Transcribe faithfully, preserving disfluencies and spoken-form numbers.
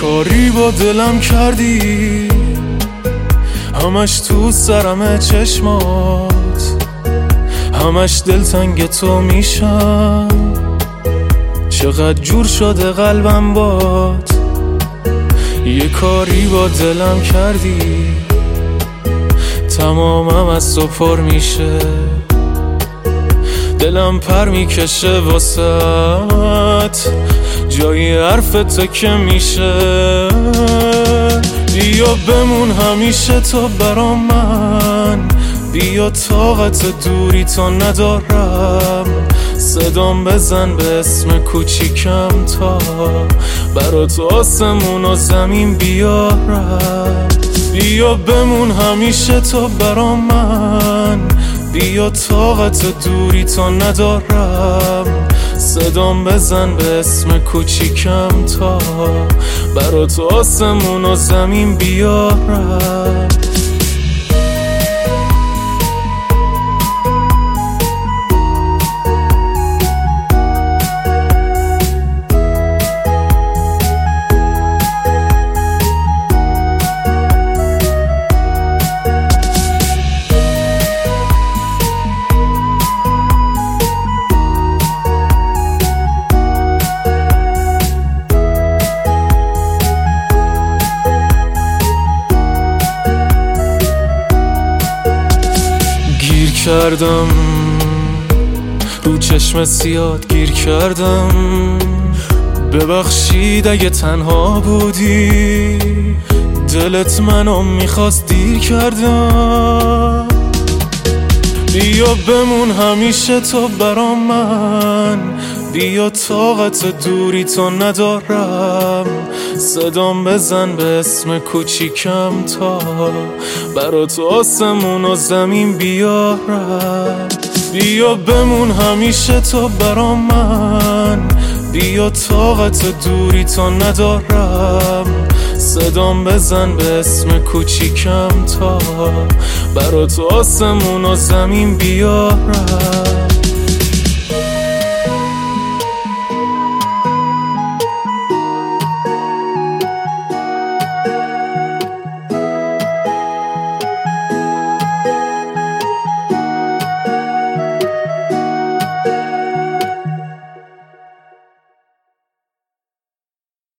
کاری با دلم کردی، همش تو سرم چشمات، همش دلتنگ تو میشم. چقدر جور شده قلبم باد، یه کاری با دلم کردی، تمامم از تو پر میشه، دلم پر میکشه واسط، جای حرفت که میشه. بیا بمون همیشه تو برا من، بیا طاقت دوری تو ندارم، صدام بزن به اسم کوچیکم تا برات آسمون و زمین بیارم. بیا بمون همیشه تو برا من، بیا طاقت دوری تو ندارم، صدام بزن به اسم کوچیکم تا برات آسمون و زمین بیارم. کردم رو چشم سیاد گیر کردم، ببخشید اگه تنها بودی، دلت منو میخواست دیر کردم. بیا بمون همیشه تو برا من، بیا طاقت دوری تو ندارم، صدام بزن به اسم کوچیکم تا برات آسمون و زمین بیارم. بیا بمون همیشه تو برا من، بیا طاقت دوری تو ندارم، صدام بزن به اسم کوچیکم تا برات آسمون و زمین بیارم.